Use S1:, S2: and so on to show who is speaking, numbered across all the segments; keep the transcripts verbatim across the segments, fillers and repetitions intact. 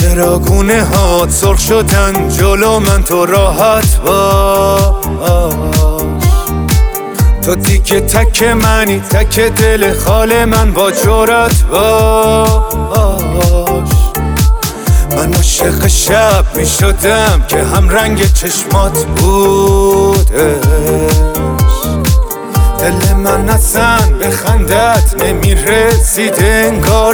S1: چراغونه ها سرخ شدن جلو من، تو راحت باش. تو دیگه تک منی، تک دل خال من، با جرأت باش. من عاشق شب می شدم که هم رنگ چشمات بودش. دل من اصلا به خندت نمی رسید انگار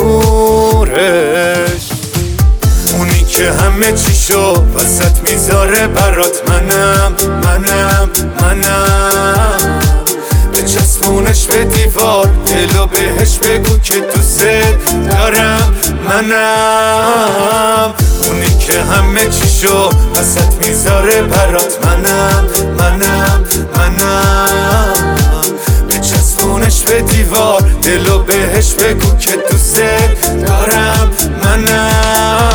S1: زورش. اونی که همه چیشو وسط میذاره برات، منم منم منم. بچسبونش به دیوار، دلو بهش بگو که دوست دارم، منم. اونی که همه چیشو وسط میذاره برات، منم منم منم. بچسبونش به دیوار، دلو بهش بگو که دوست دارم، منم.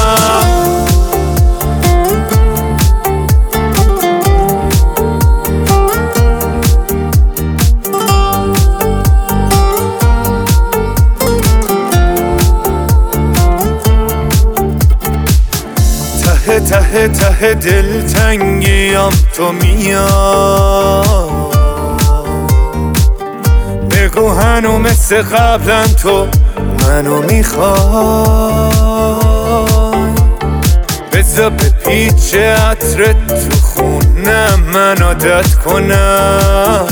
S1: ته ته ته دلتنگیام تو میای، بگو هنو مثل قبلا تو منو میخوای. بذار به پیچ عطرت تو خونم من عادت کنم.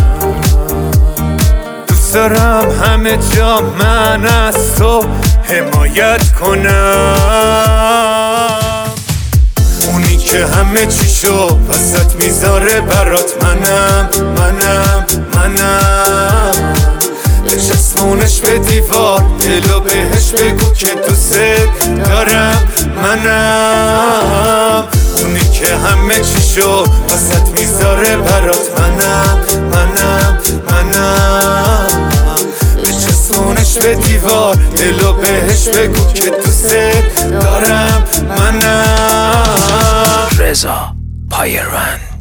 S1: دوست دارم همه جا من از تو حمایت کنم. اونی که همه چیشو وسط میذاره برات، منم منم منم. بچسبونش به دیوار، دلو بهش بگو که دوست دارم، منم. اونی که همه چیشو وسط میذاره برات، منم منم منم. بچسبونش به دیوار، دلو بهش بگو که دوست دارم، منم.
S2: رضا پایرند.